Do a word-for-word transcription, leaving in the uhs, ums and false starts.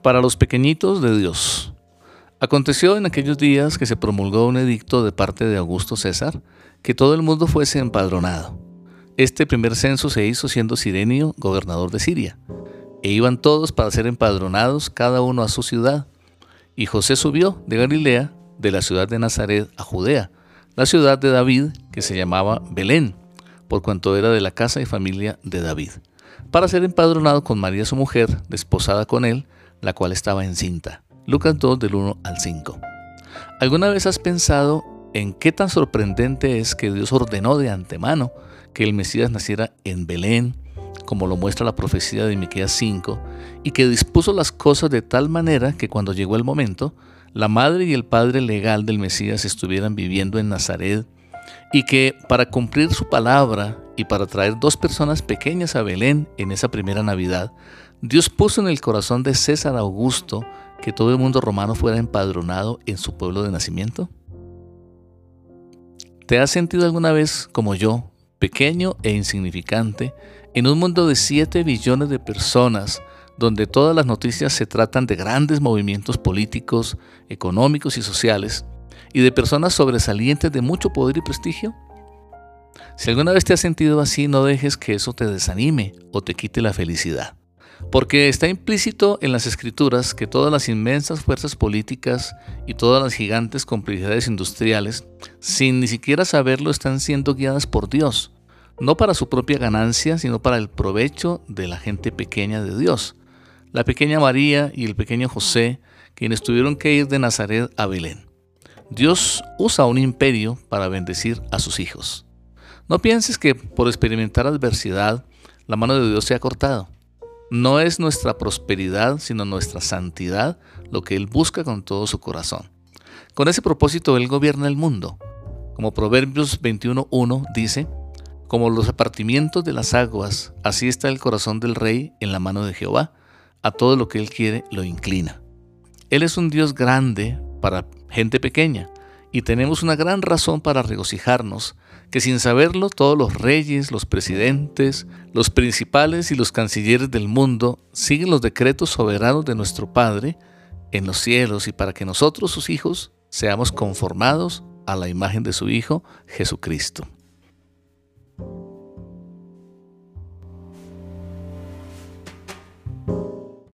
Para los pequeñitos de Dios. Aconteció en aquellos días que se promulgó un edicto de parte de Augusto César, que todo el mundo fuese empadronado. Este primer censo se hizo siendo Cirenio gobernador de Siria, e iban todos para ser empadronados, cada uno a su ciudad. Y José subió de Galilea, de la ciudad de Nazaret a Judea, la ciudad de David, que se llamaba Belén, por cuanto era de la casa y familia de David, para ser empadronado con María su mujer, desposada con él, la cual estaba encinta. Lucas dos, del uno al cinco. ¿Alguna vez has pensado en qué tan sorprendente es que Dios ordenó de antemano que el Mesías naciera en Belén, como lo muestra la profecía de Miqueas cinco, y que dispuso las cosas de tal manera que cuando llegó el momento, la madre y el padre legal del Mesías estuvieran viviendo en Nazaret, y que para cumplir su palabra y para traer dos personas pequeñas a Belén en esa primera Navidad, Dios puso en el corazón de César Augusto que todo el mundo romano fuera empadronado en su pueblo de nacimiento? ¿Te has sentido alguna vez como yo, pequeño e insignificante, en un mundo de siete billones de personas, donde todas las noticias se tratan de grandes movimientos políticos, económicos y sociales, y de personas sobresalientes de mucho poder y prestigio? Si alguna vez te has sentido así, no dejes que eso te desanime o te quite la felicidad. Porque está implícito en las Escrituras que todas las inmensas fuerzas políticas y todas las gigantes complejidades industriales, sin ni siquiera saberlo, están siendo guiadas por Dios, no para su propia ganancia, sino para el provecho de la gente pequeña de Dios, la pequeña María y el pequeño José, quienes tuvieron que ir de Nazaret a Belén. Dios usa un imperio para bendecir a sus hijos. No pienses que por experimentar adversidad, la mano de Dios se ha cortado. No es nuestra prosperidad, sino nuestra santidad, lo que Él busca con todo su corazón. Con ese propósito Él gobierna el mundo. Como Proverbios veintiuno uno dice, como los apartamientos de las aguas, así está el corazón del rey en la mano de Jehová. A todo lo que Él quiere lo inclina. Él es un Dios grande para gente pequeña, y tenemos una gran razón para regocijarnos, que sin saberlo todos los reyes, los presidentes, los principales y los cancilleres del mundo siguen los decretos soberanos de nuestro Padre en los cielos, y para que nosotros, sus hijos, seamos conformados a la imagen de su Hijo, Jesucristo.